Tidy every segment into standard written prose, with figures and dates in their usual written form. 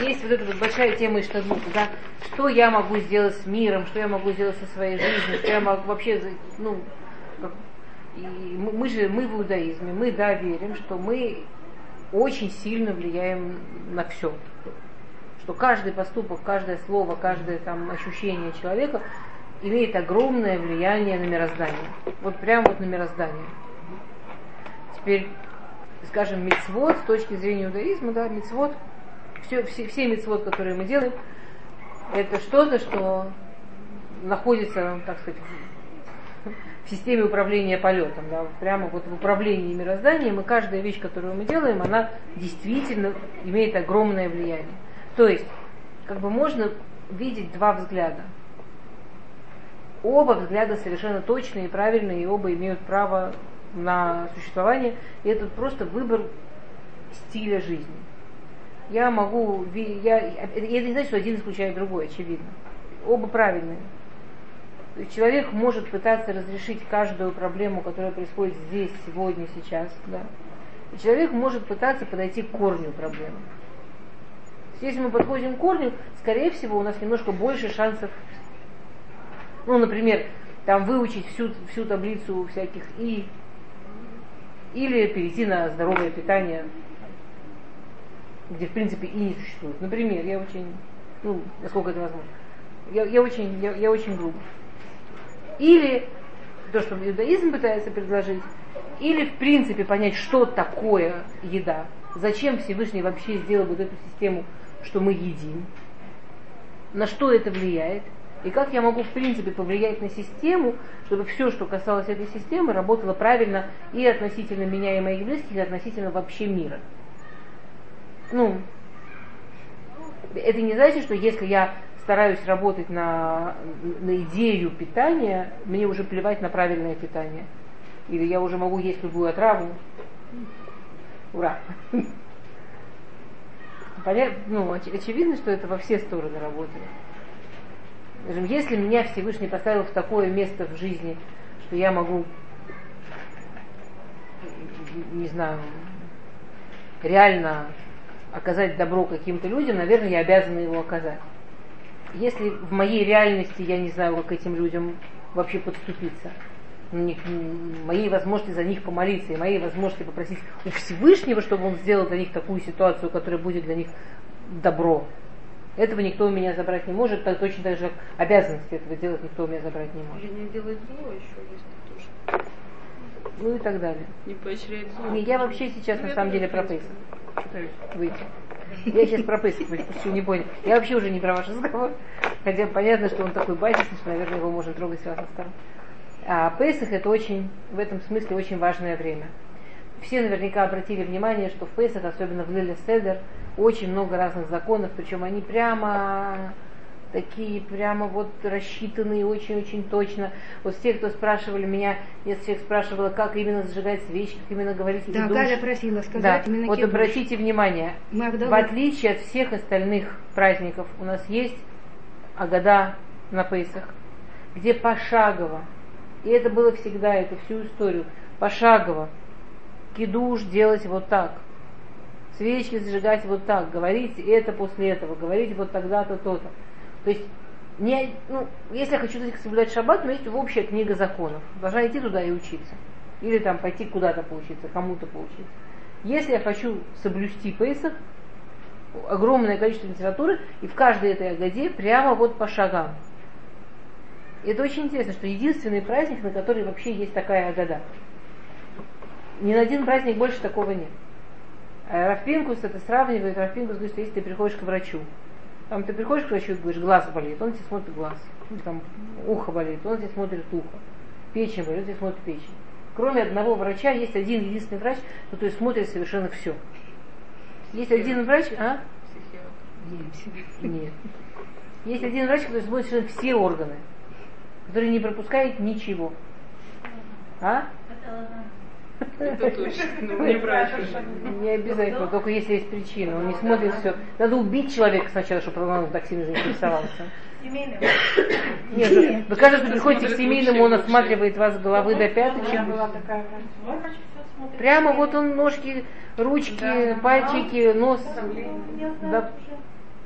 есть вот эта вот большая тема Иштадлута, да, что я могу сделать с миром, что я могу сделать со своей жизнью, что я могу вообще, ну, и мы в иудаизме, мы, да, верим, что мы очень сильно влияем на все. Что каждый поступок, каждое слово, каждое там ощущение человека имеет огромное влияние на мироздание. Вот прямо вот на мироздание. Теперь, скажем, мицвот с точки зрения иудаизма, да, мицвот, все мицвот, которые мы делаем, это что-то, что находится, так сказать, в системе управления полетом, да, прямо вот в управлении мирозданием, и каждая вещь, которую мы делаем, она действительно имеет огромное влияние. То есть, как бы можно видеть два взгляда. Оба взгляда совершенно точные и правильные, и оба имеют право на существование, и это просто выбор стиля жизни. Это не значит, что один исключает другой, очевидно. Оба правильные. То есть человек может пытаться разрешить каждую проблему, которая происходит здесь, сегодня, сейчас. Да? И человек может пытаться подойти к корню проблемы. Если мы подходим к корню, скорее всего, у нас немножко больше шансов, ну, например, там выучить всю таблицу всяких «и», или перейти на здоровое питание, где, в принципе, «и» не существует. Например, я очень, насколько это возможно, я очень грубо. Или то, что иудаизм пытается предложить, или, в принципе, понять, что такое еда, зачем Всевышний вообще сделал вот эту систему, что мы едим, на что это влияет, и как я могу, в принципе, повлиять на систему, чтобы все, что касалось этой системы, работало правильно и относительно меня и моих близких, и относительно вообще мира. Это не значит, что если я стараюсь работать на идею питания, мне уже плевать на правильное питание. Или я уже могу есть любую отраву. Ура! Очевидно, что это во все стороны работает. Если меня Всевышний поставил в такое место в жизни, что я могу, не знаю, реально оказать добро каким-то людям, наверное, я обязана его оказать. Если в моей реальности я не знаю, как к этим людям вообще подступиться, моей возможности за них помолиться и моей возможности попросить у Всевышнего, чтобы он сделал для них такую ситуацию, которая будет для них добро, этого никто у меня забрать не может, так точно так же, как обязанности этого делать никто у меня забрать не может. Или не делать зло еще, если тоже. И так далее. Не поощрять зло. Я вообще сейчас на самом деле про Песах. Выйти. Я сейчас про Песах, вы не поняли. Я вообще уже не про ваш разговор. Хотя понятно, что он такой базисный, что, наверное, его можно трогать с разных сторон. А Песах это очень, в этом смысле, очень важное время. Все наверняка обратили внимание, что в Песах, особенно в Лиле Седер, очень много разных законов, причем они прямо такие, прямо вот рассчитанные очень-очень точно. Вот те, кто спрашивали меня, я всех спрашивала, как именно зажигать свечи, как именно говорить Да, Галя просила сказать именно вот кидуш. Обратите внимание, в отличие от всех остальных праздников, у нас есть Агада на Песах, где пошагово, и это было всегда, это всю историю, пошагово, кидуш делать вот так, свечки зажигать вот так, говорить это после этого, говорить вот тогда-то, то-то. То есть, если я хочу соблюдать шаббат, но есть общая книга законов. Должна идти туда и учиться. Или там пойти куда-то поучиться, кому-то поучиться. Если я хочу соблюсти Песах, огромное количество литературы, и в каждой этой агаде прямо вот по шагам. И это очень интересно, что единственный праздник, на который вообще есть такая агада. Ни на один праздник больше такого нет. Рав Пинкус это сравнивает, Рав Пинкус говорит, что если ты приходишь к врачу, там ты приходишь к врачу и говоришь, глаз болит, он тебе смотрит глаз, или там ухо болит, он тебе смотрит ухо, печень болит, он тебе смотрит печень. Кроме одного врача есть один единственный врач, который смотрит совершенно все. Есть один врач, Нет. Есть один врач, который смотрит совершенно все органы, который не пропускает ничего. Это точно. Не врач. Не обязательно, только если есть причина. Он не смотрит все. Надо убить человека сначала, чтобы он так сильно заинтересовался. Семейным. Нет, вы кажется, приходите к семейному, он осматривает вас с головы до пяточек. Прямо вот он ножки, ручки, пальчики, нос.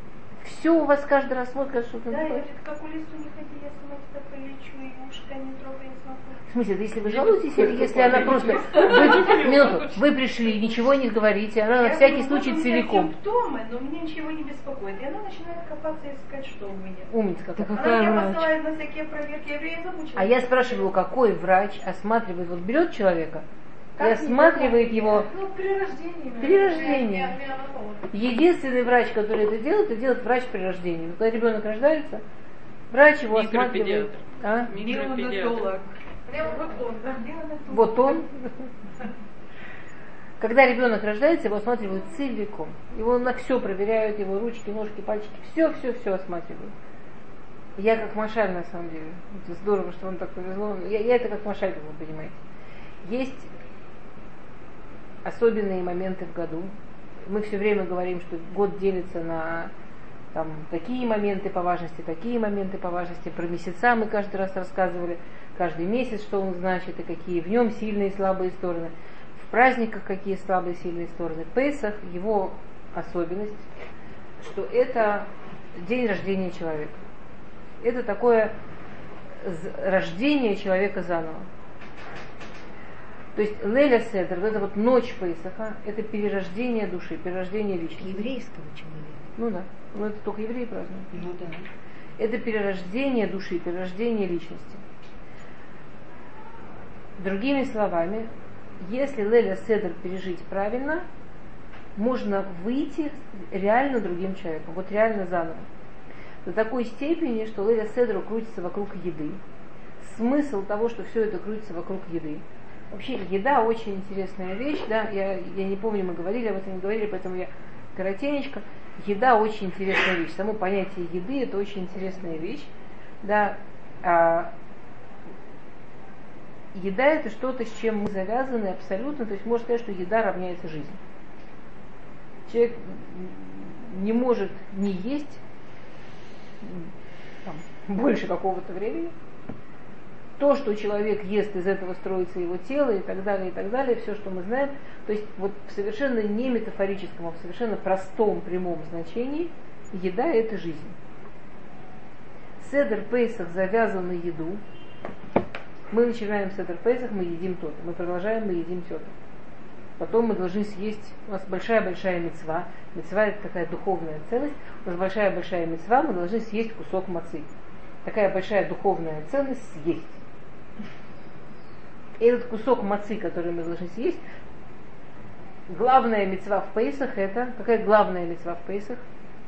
все у вас каждый раз вот что-то. Да, я говорит, как у лесу не ходи, я сама тебя полечу, и ушка не трогай, не смогу. В смысле, если вы жалуетесь, или если она просто... Минуту, вы пришли, ничего не говорите, она на всякий случай целиком. Симптомы, но меня ничего не беспокоит. И она начинает копаться и искать, что у меня. Умница какая. Какая Она меня врач? посылает на всякие проверки, я говорю, я замучилась. А я спрашиваю, какой врач осматривает, вот берет человека и Как осматривает его Ну, при рождении. при рождении. Мианатолог. Единственный врач, который это делает врач при рождении. Когда ребенок рождается, врач его осматривает. А? Микропедиатр. Вот он. Когда ребенок рождается, его осматривают целиком. Его на все проверяют, его ручки, ножки, пальчики, все осматривают. Я как Машаль, на самом деле. Это здорово, что вам так повезло. Я это как Машаль, как вы понимаете. Есть особенные моменты в году. Мы все время говорим, что год делится на там, такие моменты по важности, такие моменты по важности. Про месяца мы каждый раз рассказывали, каждый месяц, что он значит, и какие в нем сильные и слабые стороны. В праздниках какие слабые и сильные стороны. Песах, его особенность, что это день рождения человека. Это такое рождение человека заново. То есть Лейля Седер, вот эта вот ночь Песаха, это перерождение души, перерождение личности. Еврейского человека. Ну да, но это только евреи празднуют. Ну да. Это перерождение души, перерождение личности. Другими словами, если Лейля Седер пережить правильно, можно выйти реально другим человеком, вот реально заново. До такой степени, что Лейля Седер крутится вокруг еды. Смысл того, что все это крутится вокруг еды. Вообще еда очень интересная вещь, да, я не помню, мы говорили об этом, не говорили, поэтому я коротенечко. Еда очень интересная вещь. Само понятие еды это очень интересная вещь, да. Еда это что-то, с чем мы завязаны абсолютно, то есть можно сказать, что еда равняется жизни. Человек не может не есть там, больше какого-то времени. То, что человек ест, из этого строится его тело и так далее, все, что мы знаем. То есть вот в совершенно не метафорическом, а в совершенно простом, прямом значении еда – это жизнь. Седер Пейсах завязан на еду. Мы начинаем Седер Пейсах, мы едим то-то. Мы продолжаем, мы едим то-то. Потом мы должны съесть, у нас большая-большая мицва. Мицва – это такая духовная ценность. У нас большая-большая мицва, мы должны съесть кусок мацы. Такая большая духовная ценность – съесть. И этот кусок мацы, который мы должны съесть, главная мицва в Пейсах это... Какая главная мицва в Пейсах?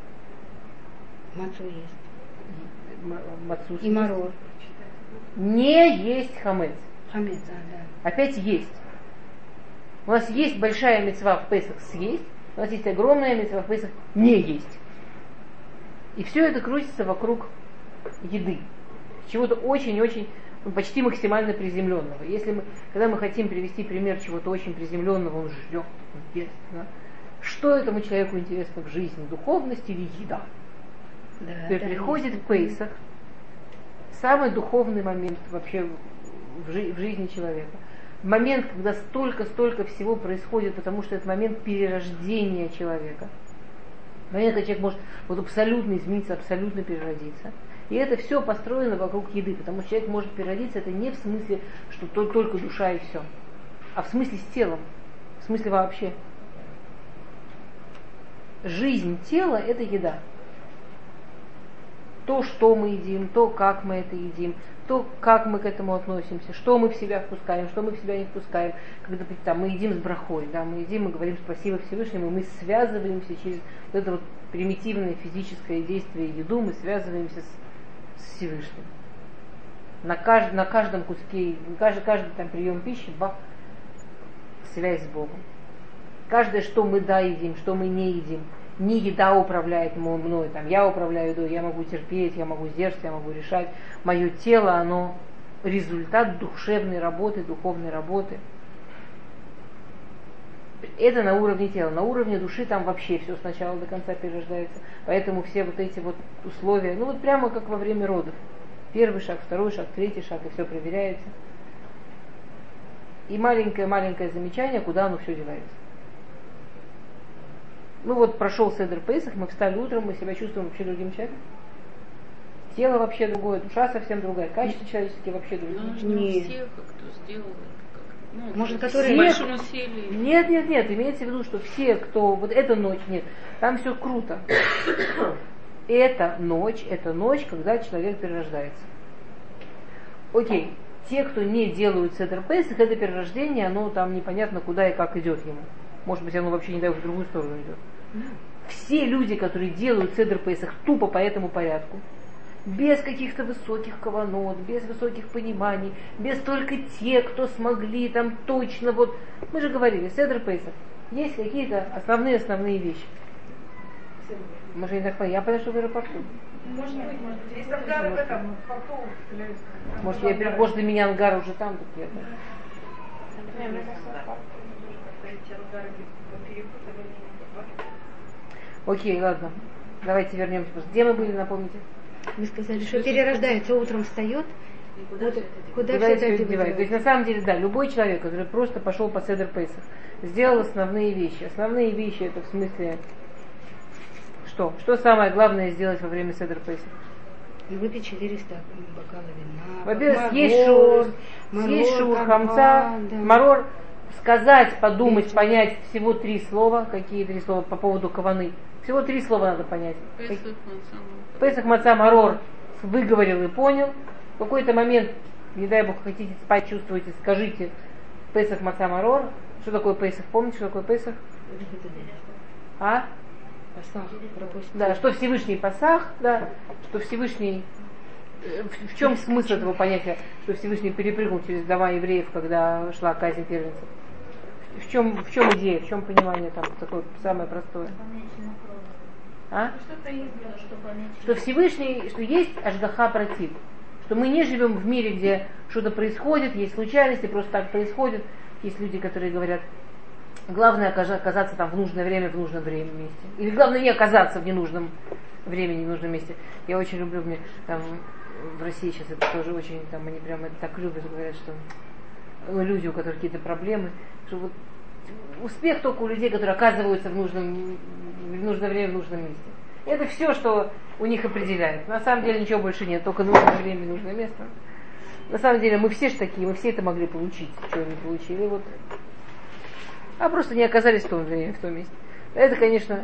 Мацу есть. Мацу И марор. Не есть хамец. Хамец, да. Опять есть. У нас есть большая мицва в Пейсах съесть, у нас есть огромная мицва в Пейсах не есть. И все это крутится вокруг еды. Чего-то очень-очень, почти максимально приземленного. Когда мы хотим привести пример чего-то очень приземленного, он ждет, он ест. Да? Что этому человеку интересно в жизни? Духовность или еда? Да, Приходит в Пейсах самый духовный момент вообще в жизни человека. Момент, когда столько всего происходит, потому что это момент перерождения человека. Момент, когда человек может вот абсолютно измениться, абсолютно переродиться. И это все построено вокруг еды, потому что человек может переродиться, это не в смысле, что только душа и все, а в смысле с телом, в смысле вообще. Жизнь тела – это еда. То, что мы едим, то, как мы это едим, то, как мы к этому относимся, что мы в себя впускаем, что мы в себя не впускаем. Когда там, мы едим с брахой, да, мы едим, мы говорим спасибо Всевышнему, мы связываемся через вот это вот примитивное физическое действие еду, мы связываемся с Всевышним. На каждом куске, каждый там прием пищи, связь с Богом. Каждое, что мы едим, что мы не едим. Не еда управляет мной, там, я управляю едой, я могу терпеть, я могу сдерживать, я могу решать. Мое тело, оно результат душевной работы, духовной работы. Это на уровне тела. На уровне души там вообще все с начала до конца перерождается. Поэтому все вот эти вот условия, ну вот прямо как во время родов. Первый шаг, второй шаг, третий шаг, и все проверяется. И маленькое замечание, куда оно все девается. Ну вот прошел Седер Пейсах, мы встали утром, мы себя чувствуем вообще другим человеком. Тело вообще другое, душа совсем другая, качество человеческие вообще другие. Ну, не все, кто сделал это. Может, с которые большим усилием. Нет, имеется в виду, что все, кто... Вот эта ночь, нет, там все круто. Это ночь, когда человек перерождается. Окей, те, кто не делают Седер Пейсах, это перерождение, оно там непонятно куда и как идет ему. Может быть, оно вообще не дай в другую сторону идет. Все люди, которые делают Седер Пейсах тупо по этому порядку, без каких-то высоких каванот, без высоких пониманий, без только те, кто смогли там точно, вот, мы же говорили, Седер Пейсах, есть какие-то основные вещи. Может, я не так поняла, я подошла в аэропорту. Может быть. Если ангары в этом порту, Может, для меня ангар уже там, так я Окей, ладно. Давайте вернемся. Где мы были, напомните? Вы сказали, что перерождается, утром встает. Куда все это девать? То есть на самом деле, да, любой человек, который просто пошел по Седер Пейсах, сделал основные вещи. Основные вещи это в смысле что? Что самое главное сделать во время Седер Пейсах? И выпить 400 бокала вина. Во-первых, съесть шур, хамца, марор, сказать, подумать, понять всего 3 слова. Какие 3 слова по поводу каваны? Всего 3 слова надо понять. Песах, маца, марор выговорил и понял. В какой-то момент, не дай бог, хотите спать, чувствуете, скажите Песах, маца, марор. Что такое Песах? Помните, что такое Песах? А? Пасах, да, что Всевышний Пасах, да, что Всевышний... В чем смысл этого понятия, что Всевышний перепрыгнул через дома евреев, когда шла казнь первенцев? В чем идея, в чем понимание там такое самое простое? А? Что Всевышний, что есть Ашгаха Пратив, что мы не живем в мире, где что-то происходит, есть случайности, просто так происходит. Есть люди, которые говорят, главное оказаться там в нужное время, в нужном месте. Или главное не оказаться в ненужном времени, в нужном месте. Я очень люблю, мне там в России сейчас это тоже очень, там они прямо это так любят, говорят, что люди, у которых какие-то проблемы, что вот успех только у людей, которые оказываются в нужное время, в нужном месте. Это все, что у них определяет. На самом деле ничего больше нет, только нужное время, нужное место. На самом деле мы все же такие, мы все это могли получить, чего не получили, вот. А просто не оказались в том времени, в том месте. Это, конечно,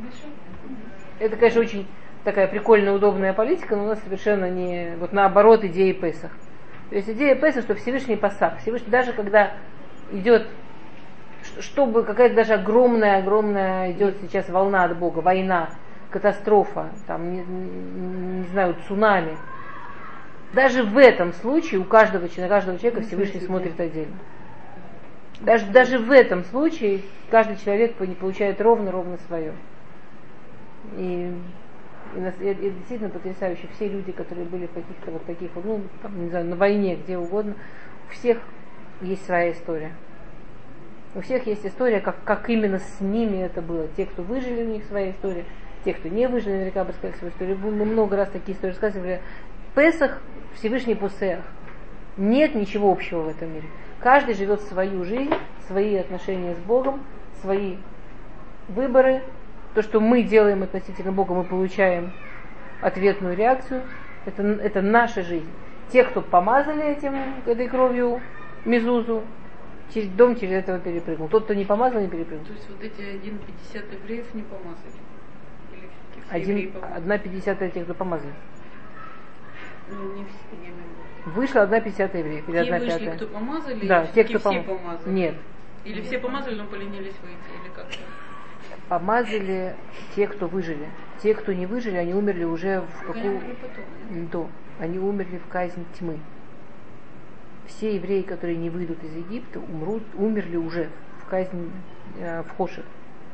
очень такая прикольная, удобная политика, но у нас совершенно не, вот наоборот, идеи Песах. То есть идея Песах, что Всевышний Пасах. Всевышний, даже когда идет, чтобы какая-то даже огромная идет сейчас волна от Бога, война, катастрофа, там, не знаю, цунами. Даже в этом случае на каждого человека Всевышний смотрит отдельно. Даже в этом случае каждый человек получает ровно свое. И это действительно потрясающе. Все люди, которые были в каких-то вот таких, ну, там, не знаю, на войне, где угодно, у всех есть своя история. У всех есть история, как именно с ними это было. Те, кто выжили, у них своя история. Те, кто не выжили, наверняка бы сказали свою историю. Мы много раз такие истории рассказывали. Песах, Всевышний Пусеах. Нет ничего общего в этом мире. Каждый живет свою жизнь, свои отношения с Богом, свои выборы. То, что мы делаем относительно Бога, мы получаем ответную реакцию. Это наша жизнь. Те, кто помазали этой кровью мезузу, через этого перепрыгнул. Тот, кто не помазал, не перепрыгнул. То есть вот эти 1,50 евреев не помазали? Или 1,50 тех, кто помазали. Ну, не все, я имею в виду. Вышло 1,50 евреев. Или те 1,5. вышли, кто помазали, да, или те, кто все помазали? Нет. Или все помазали, но поленились выйти, или как-то? Помазали те, кто выжили. Те, кто не выжили, они умерли уже в какую... До. Они умерли в казнь тьмы. Все евреи, которые не выйдут из Египта, умерли уже в казнь в Хошев.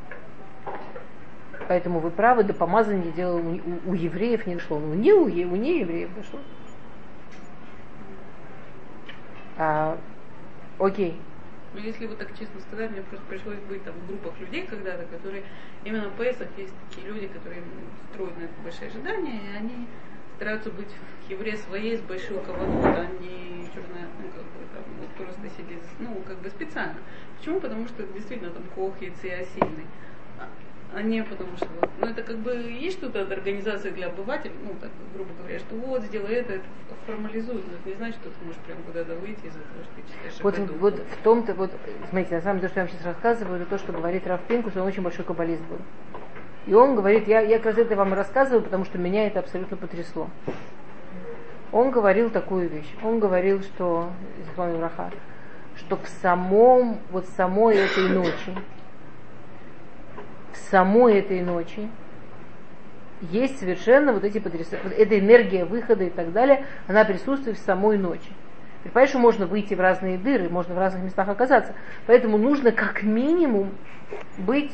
Поэтому вы правы, до помазания дело у евреев не дошло. Но не у неевреев дошло. Окей. Ну, если вот так честно сказать, мне просто пришлось быть там в группах людей когда-то, которые именно в Песах есть такие люди, которые строят на это большие ожидания, и они стараются быть евреи своей с большой каванот, а не черная, ну, как бы там, вот просто сидеть, ну, как бы специально. Почему? Потому что действительно там Кох, Яйцы, сильный. А не потому что, ну это как бы есть что-то от организации для обывателей, ну так, грубо говоря, что вот, сделай это формализует, но это не значит, что ты можешь прям куда-то выйти из-за того, что ты читаешь. Вот в том-то, вот, смотрите, на самом деле, что я вам сейчас рассказываю, это то, что говорит Рав Пинкус, он очень большой каббалист был. И он говорит, я как раз это вам рассказываю, потому что меня это абсолютно потрясло. Он говорил такую вещь, он говорил, что в самой этой ночи есть совершенно вот эти потрясающие, вот эта энергия выхода и так далее, она присутствует в самой ночи. Ты понимаешь, что можно выйти в разные дыры, можно в разных местах оказаться. Поэтому нужно как минимум быть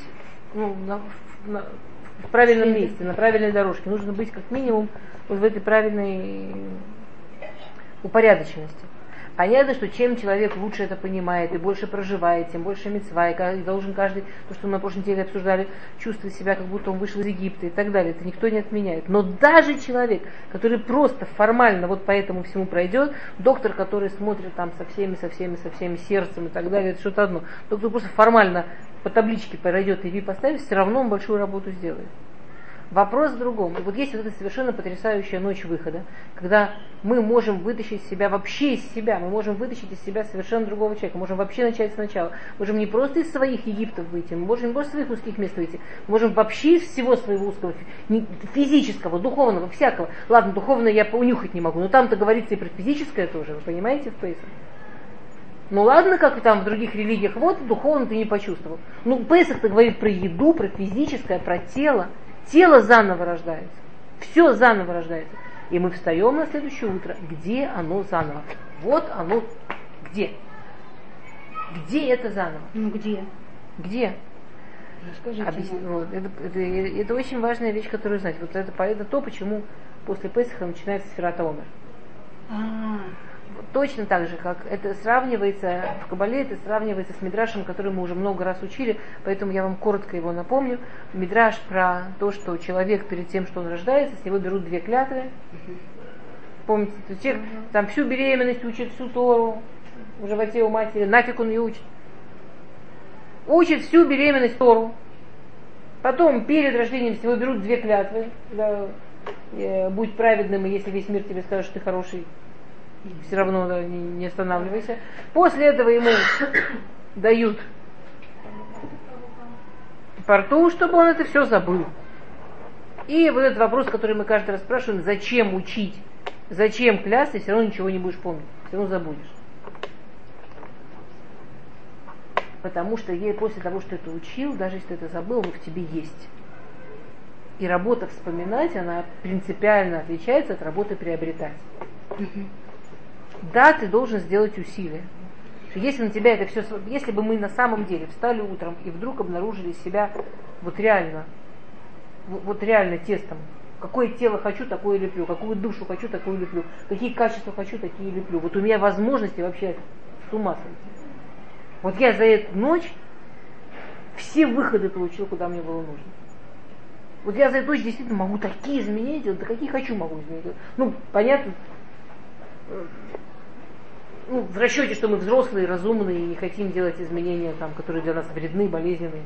в правильном месте, на правильной дорожке. Нужно быть как минимум вот в этой правильной упорядоченности. Понятно, что чем человек лучше это понимает и больше проживает, тем больше мицва, и должен каждый, то, что мы на прошлой неделе обсуждали, чувствовать себя, как будто он вышел из Египта и так далее. Это никто не отменяет. Но даже человек, который просто формально вот по этому всему пройдет, доктор, который смотрит там со всеми сердцем и так далее, это что-то одно. Доктор просто формально по табличке пройдет и поставит, все равно он большую работу сделает. Вопрос в другом. Вот есть вот эта совершенно потрясающая ночь выхода, когда мы можем вытащить себя вообще из себя, мы можем вытащить из себя совершенно другого человека, мы можем вообще начать сначала. Мы можем не просто из своих Египтов выйти, мы можем не просто из своих узких мест выйти, мы можем вообще из всего своего узкого, физического, духовного, всякого. Ладно, духовное я унюхать не могу, но там-то говорится и про физическое тоже, вы понимаете, в Пейсах? Ну ладно, как и там в других религиях, вот духовно ты не почувствовал. Ну Пейсах-то говорит про еду, про физическое, про тело. Тело заново рождается. Все заново рождается. И мы встаем на следующее утро. Где оно заново? Вот оно где? Где это заново? Ну где? Где? Расскажите. Вот, это очень важная вещь, которую знать. Вот это то, почему после Песаха начинается Сфират ха-Омер. Точно так же, как это сравнивается в Кабале, это сравнивается с Мидрашем, который мы уже много раз учили, поэтому я вам коротко его напомню. Мидраш про то, что человек перед тем, что он рождается, с него берут 2 клятвы. Помните, человек там всю беременность учит, всю Тору в животе у матери, нафиг он ее учит. Учит всю беременность Тору. Потом перед рождением с него берут 2 клятвы. Да, будь праведным, и если весь мир тебе скажет, что ты хороший, все равно не останавливайся. После этого ему дают порту, чтобы он это все забыл. И вот этот вопрос, который мы каждый раз спрашиваем, зачем учить, зачем клясться, все равно ничего не будешь помнить, все равно забудешь. Потому что после того, что ты учил, даже если ты это забыл, оно в тебе есть. И работа вспоминать, она принципиально отличается от работы приобретать. Да, ты должен сделать усилия. Если на тебя это все, если бы мы на самом деле встали утром и вдруг обнаружили себя вот реально тестом, какое тело хочу, такое леплю, какую душу хочу, такую леплю, какие качества хочу, такие леплю. Вот у меня возможности вообще с ума сойти. Вот я за эту ночь все выходы получил, куда мне было нужно. Вот я за эту ночь действительно могу такие изменения делать, да какие хочу могу изменить. Ну, понятно, в расчете, что мы взрослые, разумные и не хотим делать изменения, там, которые для нас вредны, болезненные.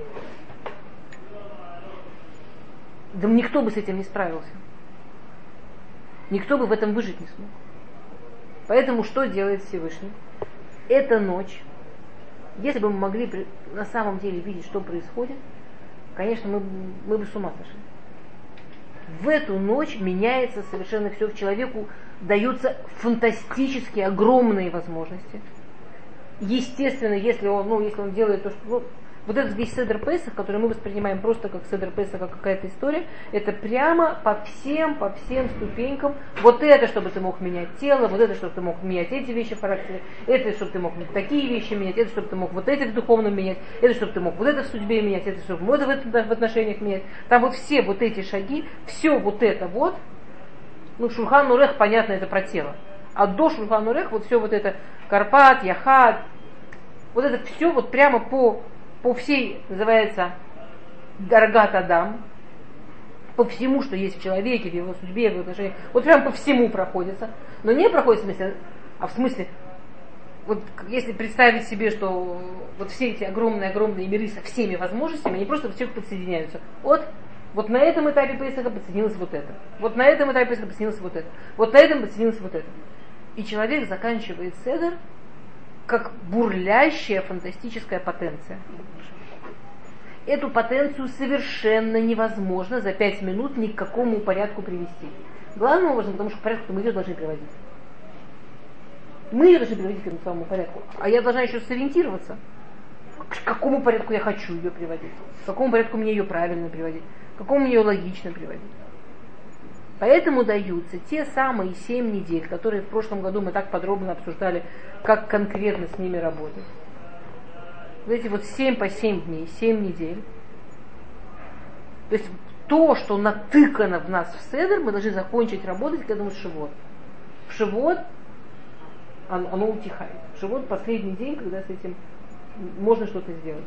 Да никто бы с этим не справился. Никто бы в этом выжить не смог. Поэтому что делает Всевышний? Эта ночь, если бы мы могли на самом деле видеть, что происходит, конечно, мы бы с ума сошли. В эту ночь меняется совершенно все. В человеку даются фантастически огромные возможности. Естественно, если он делает то, что... вот этот весь Седер Песах, который мы воспринимаем просто как Седер Песах, как какая-то история, это прямо по всем ступенькам. Вот это, чтобы ты мог менять тело, вот это, чтобы ты мог менять эти вещи в характере, это, чтобы ты мог такие вещи менять, это, чтобы ты мог вот это в духовном менять, это, чтобы ты мог вот это в судьбе менять, это, чтобы вот это в отношениях менять. Там вот все вот эти шаги, все вот это вот, Шульхан Урех, понятно, это про тело. А до Шульхан Урех вот все вот это Карпат, Яхад, вот это все вот прямо по всей, называется, Даргат Адам, по всему, что есть в человеке, в его судьбе, в его отношениях, вот прямо по всему проходится. Но не проходит в смысле, а в смысле вот если представить себе, что вот все эти огромные миры со всеми возможностями, они просто все подсоединяются. Вот на этом этапе Песаха подсоединилось вот это. Вот на этом этапе Песаха подсоединилось вот это. Вот на этом подсоединилось вот это. И человек заканчивает седер как бурлящая фантастическая потенция. Эту потенцию совершенно невозможно за 5 минут ни к какому порядку привести. Главным образом, потому что к порядку мы ее должны приводить. Мы ее должны приводить к этому самому порядку. А я должна еще сориентироваться, к какому порядку я хочу ее приводить, к какому порядку мне ее правильно приводить, к какому мне ее логично приводить. Поэтому даются те самые 7 недель, которые в прошлом году мы так подробно обсуждали, как конкретно с ними работать. Вот эти вот 7 по 7 дней, 7 недель. То есть то, что натыкано в нас в седер, мы должны закончить работать к этому Шивот. В Шивот оно утихает. В Шивот последний день, когда с этим можно что-то сделать.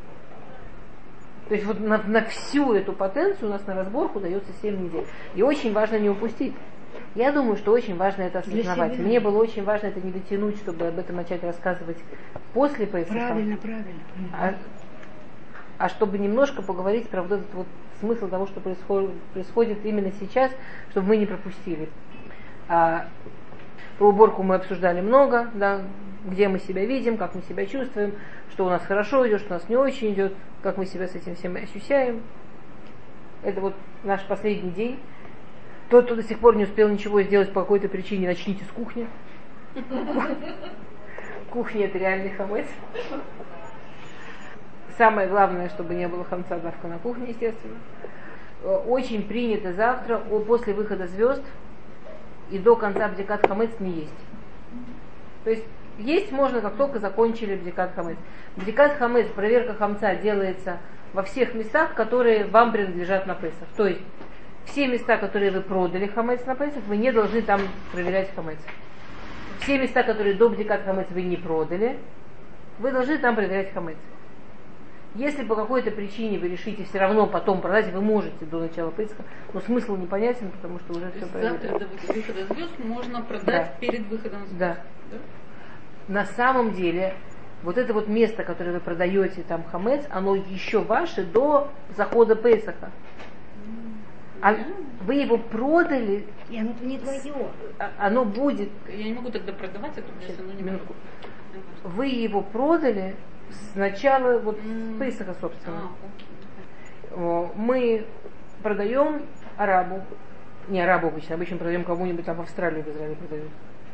То есть вот на всю эту потенцию у нас на разборку дается 7 недель. И очень важно не упустить. Я думаю, что очень важно это осознавать. Мне было очень важно это не дотянуть, чтобы об этом начать рассказывать после Песаха. Правильно. А чтобы немножко поговорить про вот этот вот смысл того, что происходит именно сейчас, чтобы мы не пропустили. Про уборку мы обсуждали много, да, где мы себя видим, как мы себя чувствуем, что у нас хорошо идет, что у нас не очень идет, как мы себя с этим всем ощущаем. Это вот наш последний день. Тот, кто до сих пор не успел ничего сделать по какой-то причине, начните с кухни. Кухня — это реальный хамец. Самое главное, чтобы не было хамца, давка на кухне, естественно. Очень принято завтра, после выхода звезд и до конца бдикат хамец не есть. То есть есть можно, как только закончили бдикат хамец. Бдикат хамец, проверка хамца, делается во всех местах, которые вам принадлежат на Песах. То есть все места, которые вы продали хамец на Песах, вы не должны там проверять хамец. Все места, которые до бдикат хамец вы не продали, вы должны там проверять хамец. Если по какой-то причине вы решите все равно потом продать, вы можете до начала Песаха, но смысл непонятен, потому что уже все проверено. Завтра до выхода звезд можно продать перед выходом звезд. Да. На самом деле, вот это вот место, которое вы продаете там хамец, оно еще ваше до захода Песаха. А вы его продали, и оно не твое. Оно будет. Я не могу тогда продавать это, если оно не минутку. Вы его продали с начала вот Песаха, собственно. Мы продаем арабу, не арабу обычно продаем кому-нибудь там в Австралии, в Израиле продают.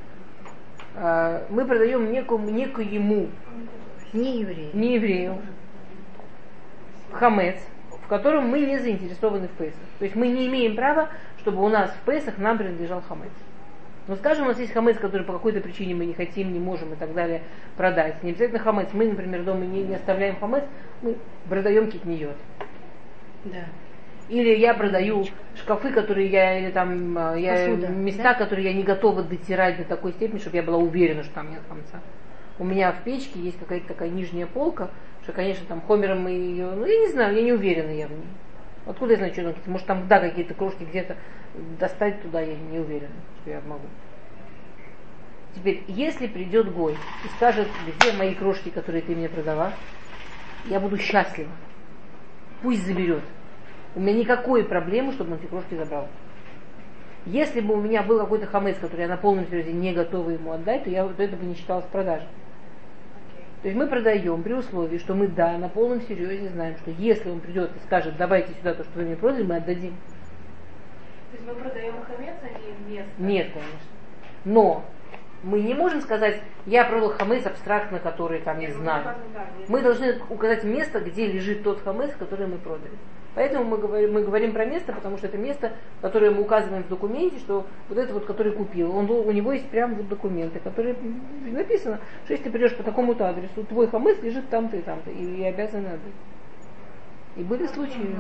Мы продаем некоему не еврею хамец, в котором мы не заинтересованы в Песах. То есть мы не имеем права, чтобы у нас в Песах нам принадлежал хамец. Но скажем, у нас есть хамец, который по какой-то причине мы не хотим, не можем и так далее продать. Не обязательно хамец. Мы, например, дома не оставляем хамец, мы продаем китниот. Да. Или я продаю шкафы, которые места, да? Которые я не готова дотирать до такой степени, чтобы я была уверена, что там нет хамца. У меня в печке есть какая-то такая нижняя полка, что, конечно, там хомером мы ее, я не знаю, я не уверена я в ней. Откуда я знаю, что там, может там, да, какие-то крошки где-то достать туда, я не уверена, что я могу. Теперь, если придет Гой и скажет, где мои крошки, которые ты мне продала, я буду счастлива. Пусть заберет. У меня никакой проблемы, чтобы он эти крошки забрал. Если бы у меня был какой-то хамец, который я на полном серьезе не готова ему отдать, то это бы не считалось продажей. То есть мы продаем при условии, что мы, да, на полном серьезе знаем, что если он придет и скажет, давайте сюда то, что вы мне продали, мы отдадим. То есть мы продаем хамец, а не место? Нет, конечно. Но мы не можем сказать, я продал хамец абстрактно, который там не знаю. Мы должны указать место, где лежит тот хамец, который мы продали. Поэтому мы говорим про место, потому что это место, которое мы указываем в документе, что вот это вот, который купил, у него есть прям вот документы, которые написано, что если ты придешь по такому-то адресу, твой хамец лежит там-то и там-то, и обязаны отдать. И были случаи.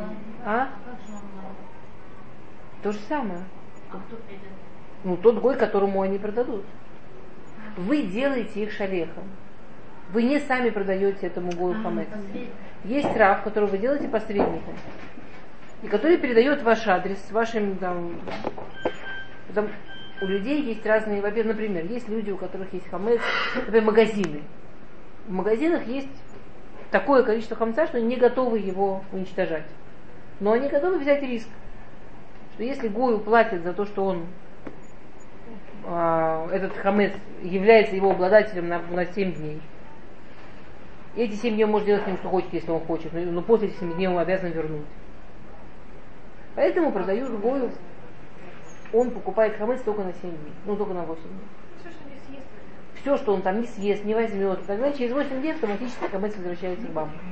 То же самое. Тот гой, которому они продадут. Вы делаете их шалехом. Вы не сами продаете этому гою хамец. Есть рав, которого вы делаете посредником, и который передает ваш адрес с вашим у людей есть разные, во-первых, например, есть люди, у которых есть хамец, например, магазины. В магазинах есть такое количество хамца, что они не готовы его уничтожать. Но они готовы взять риск, что если Гою платят за то, что он, этот хамец является его обладателем на 7 дней, и эти 7 дней он может делать с ним, что хочет, если он хочет, но после этих 7 дней он обязан вернуть. Поэтому продают Гою, он покупает хамец только на 7 дней, только на 8 дней. Все, что он там не съест, не возьмет, тогда через 8 дней автоматически хамец возвращается к бабу.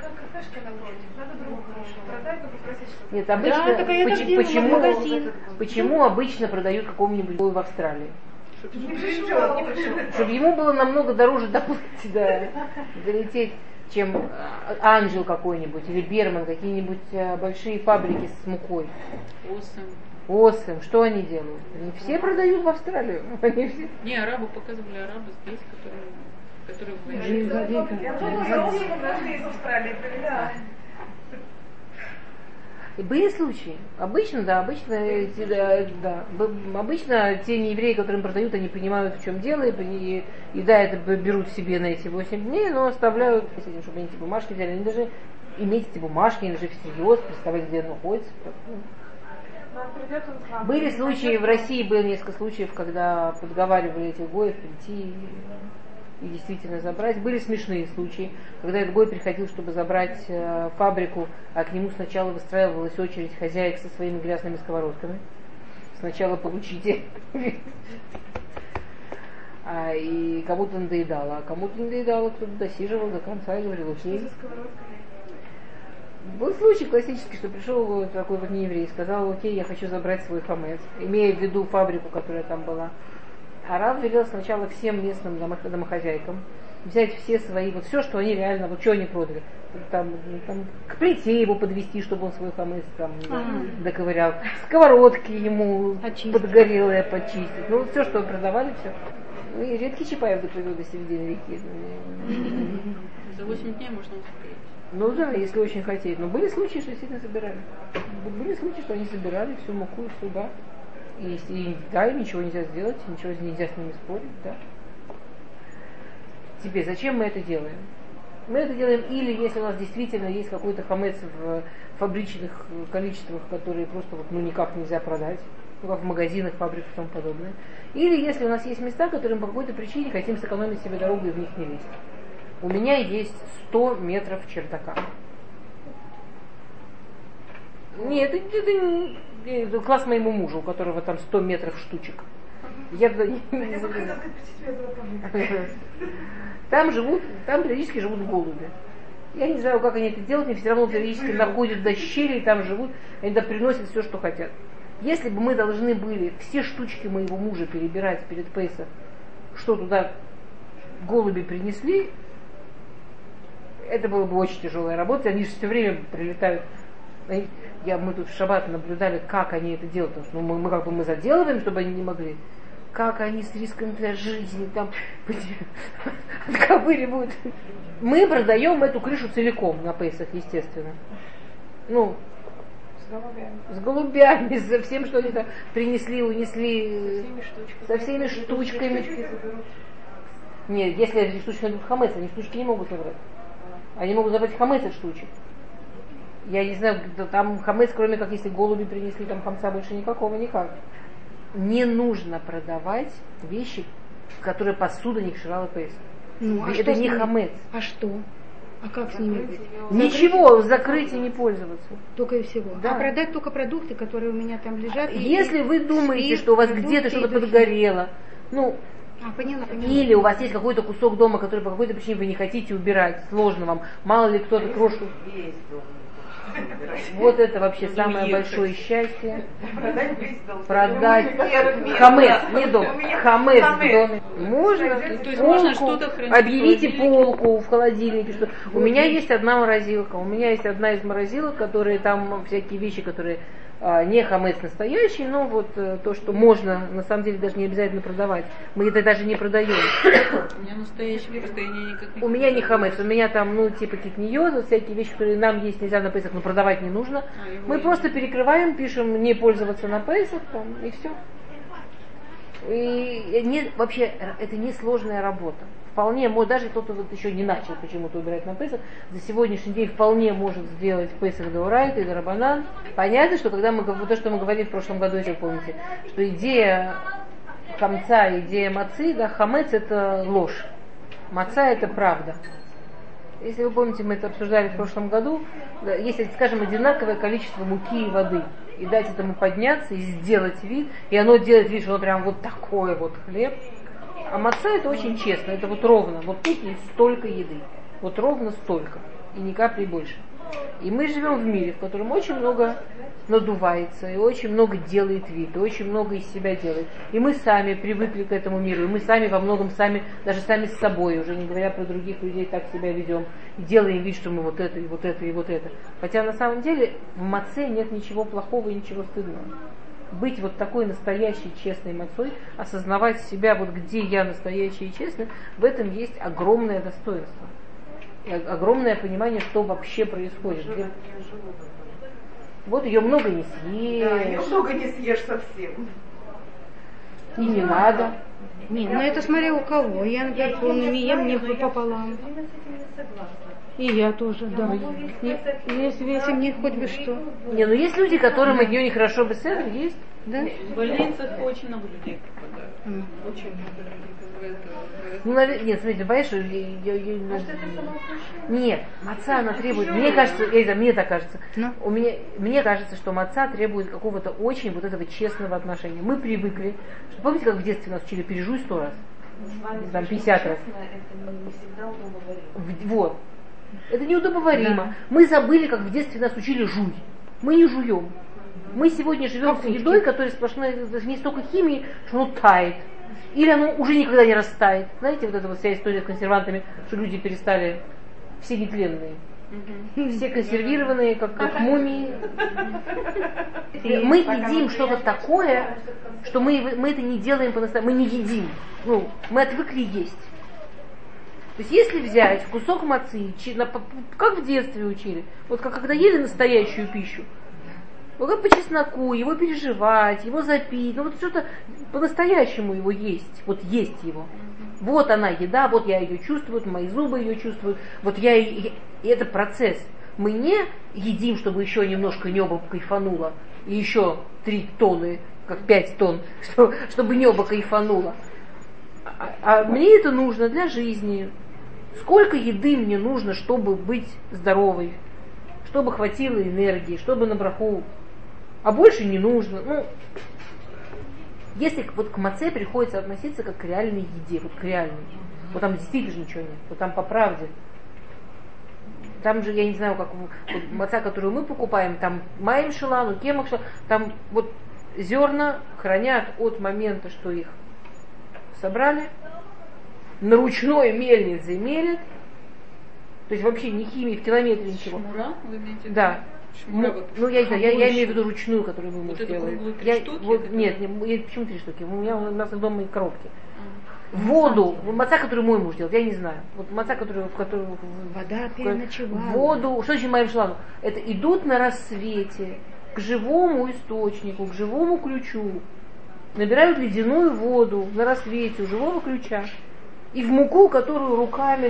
Нет, обычно, почему обычно продают какому-нибудь Гою в Австралии? Чтобы ему было намного дороже долететь, чем Анжел какой-нибудь или Берман, какие-нибудь большие фабрики с мукой. Осем. Что они делают? Они все продают в Австралию. Они все... Не, арабы показывали, арабы здесь, которые Были случаи. Обычно те неевреи, которым продают, они понимают, в чем дело, и это берут себе на эти 8 дней, но оставляют, чтобы они эти бумажки взяли. Они даже иметь эти бумажки, они даже всерьез представить, где он находится. Были случаи, в России было несколько случаев, когда подговаривали этих Гоев прийти и действительно забрать. Были смешные случаи, когда этот Гой приходил, чтобы забрать фабрику, а к нему сначала выстраивалась очередь хозяек со своими грязными сковородками. Сначала получите. И кому-то надоедало, кто-то досиживал до конца и говорил, окей. Был случай классический, что пришел такой вот нееврей и сказал, окей, я хочу забрать свой хамец, имея в виду фабрику, которая там была. А Рав велел сначала всем местным домохозяйкам взять все свои, вот все, что они реально, вот что они продали. Там к плите его подвести, чтобы он свой хамец там доковырял. Сковородки ему подгорелые почистить. Ну, все, что продавали, все. Ну, и редкий Чапаев доплывет до середины реки. За 8 дней можно успеть. Ну да, если очень хотеть. Но были случаи, что действительно собирали. Были случаи, что они собирали всю муку и все, да. И ничего нельзя сделать, ничего нельзя с ними спорить, да. Теперь, зачем мы это делаем? Мы это делаем или если у нас действительно есть какой-то хамец в фабричных количествах, которые просто никак нельзя продать, как в магазинах, фабриках и тому подобное. Или если у нас есть места, которым по какой-то причине хотим сэкономить себе дорогу и в них не лезть. У меня есть 100 метров чердака. Нет, это класс моему мужу, у которого там 100 метров штучек. Я туда не залезу. Там периодически живут голуби. Я не знаю, как они это делают, они все равно периодически находят до щели и там живут, они туда приносят все, что хотят. Если бы мы должны были все штучки моего мужа перебирать перед Пейсах, что туда голуби принесли, это было бы очень тяжелая работа, они же все время прилетают. Мы тут в шаббат наблюдали, как они это делают, потому что мы заделываем, чтобы они не могли. Как они с риском для жизни там отковыривают. Мы продаем эту крышу целиком на Пейсах, естественно. С голубями, со всем, что они там принесли, унесли, со всеми штучками. Нет, если эти штучки найдут хамец, они штучки не могут забрать. Они могут забрать хамец от штучек. Я не знаю, там хамец, кроме как если голуби принесли, там хамца больше никакого, никак. Не нужно продавать вещи, которые посуда не кширала Пейсах. Это не хамец. А что? А как с ними быть? Ничего, закрыть и не пользоваться. Только и всего. Да. А продать только продукты, которые у меня там лежат. Если вы думаете, что у вас где-то что-то подгорело, поняла. Или у вас есть какой-то кусок дома, который по какой-то причине вы не хотите убирать, сложно вам, мало ли кто-то крошку. Вот это вообще самое большое счастье. Продать хамец, не дом, хамец в доме. Можно, объявите полку в холодильнике, что у меня есть одна морозилка, у меня есть одна из морозилок, которые там всякие вещи, которые не хамец настоящий, но вот то, что можно, на самом деле даже не обязательно продавать. Мы это даже не продаем. У меня настоящий, просто я никак не... У меня не хамец, у меня там, типа китниёза, всякие вещи, которые нам есть нельзя на Пейсах, но продавать не нужно. Мы просто перекрываем, пишем не пользоваться на Пейсах, там, и все. И вообще это не сложная работа. Вполне, даже кто-то вот еще не начал почему-то убирать на Песах, за сегодняшний день вполне может сделать Песах деорайта и дерабанан. Понятно, что когда то, что мы говорили в прошлом году, если вы помните, что идея хамца, идея мацы, да, хамец это ложь, маца это правда. Если вы помните, мы это обсуждали в прошлом году, да, если, скажем, одинаковое количество муки и воды, и дать этому подняться и сделать вид, и оно делает вид, что оно прям вот такой вот хлеб. А маца это очень честно, это вот ровно, вот тут есть столько еды, вот ровно столько, и ни капли больше. И мы живем в мире, в котором очень много надувается, и очень много делает вид, и очень много из себя делает. И мы сами привыкли к этому миру, и мы сами во многом сами, даже сами с собой, уже не говоря про других людей, так себя ведем, и делаем вид, что мы вот это, и вот это, и вот это. Хотя на самом деле в маце нет ничего плохого и ничего стыдного. Быть вот такой настоящей честной мацой, осознавать себя, вот где я настоящая и честная, в этом есть огромное достоинство. И огромное понимание, что вообще происходит. Вот ее много не съешь. Да, ее много не съешь совсем. И не надо. Нет, ну это смотря у кого. Я, например, полную не ем, не пополам. И я тоже, да. Если мне хоть бы что. Не, ну есть люди, которым от нее нехорошо беседа, есть. Да? В больницах очень много людей попадают. Очень много людей. Ну, нет, смотрите, понимаешь, нет, маца она требует, мне кажется, мне так кажется, мне кажется, что маца требует какого-то очень вот этого честного отношения. Мы привыкли, что помните, как в детстве нас учили, пережуй 100 раз, там 50 раз. Вот. Это неудобоваримо. Да. Мы забыли, как в детстве нас учили жуй. Мы не жуем. Мы сегодня живем с едой, которая сплошная, не столько химии, что оно тает. Или оно уже никогда не растает. Знаете, вот эта вот вся история с консервантами, что люди перестали, все нетленные. Все консервированные, как мумии. Мы едим что-то такое, что мы это не делаем по-настоящему. Мы не едим. Мы отвыкли есть. То есть если взять кусок мацы, как в детстве учили, вот как когда ели настоящую пищу, вот как по чесноку, его переживать, его запить, вот что-то по-настоящему его есть, вот есть его. Вот она еда, вот я ее чувствую, мои зубы ее чувствуют, вот и это процесс. Мы не едим, чтобы еще немножко небо кайфануло, и еще 3 тонны, как 5 тонн, чтобы небо кайфануло. А мне это нужно для жизни. Сколько еды мне нужно, чтобы быть здоровой, чтобы хватило энергии, чтобы на браху, а больше не нужно. Если вот к маце приходится относиться как к реальной еде, вот к реальной, вот там действительно ничего нет, вот там по правде. Там же, я не знаю, как вот маца, которую мы покупаем, там маем шелану, кемах шелану, там вот зерна хранят от момента, что их собрали, на ручной мельнице мелят, то есть вообще ни химии, в километре ничего. Шмура, вы имеете в виду? Да. Я не знаю, я имею в виду ручную, которую мы вот делаем. Штуки, нет, почему 3 штуки? У нас дома и коробки. Воду, маца, которую мой муж делает, я не знаю. Вот маца, которую вода переночевала. Воду, что значит моим шлангом? Это идут на рассвете к живому источнику, к живому ключу, набирают ледяную воду на рассвете у живого ключа. И в муку, которую руками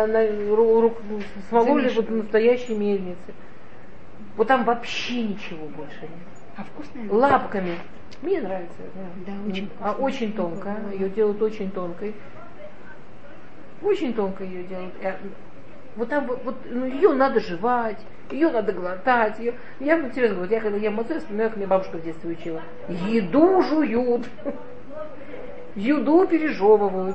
смололи вот настоящей мельнице. Вот там вообще ничего больше нет. А вкусная? Лапками. Мне нравится. Да, очень вкусная. Очень тонко. Ее делают очень тонкой. Очень тонко ее делают. Вот там ее надо жевать, ее надо глотать. Я интересно говорю, я когда ем мацу, я вспоминаю, как меня бабушка в детстве учила. Еду жуют. Еду пережевывают.